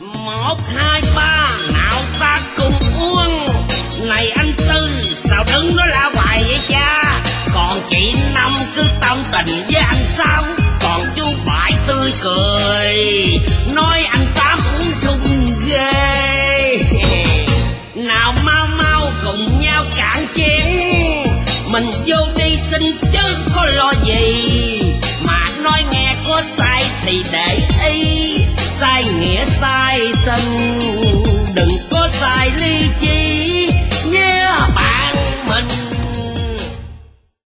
1, 2, 3 nào ta cùng uống. Này anh Tư sao đứng đó la hoài vậy cha? Còn chị Năm cứ tâm tình với anh sao? Còn chú Bại tươi cười nói anh Tám uống sung ghê. Nào mau mau cùng nhau cạn chén, mình vô đi xin chứ có lo gì. Mà nói nghe có sai thì để ý, sai nghĩa sai tình, đừng có sai ly chi.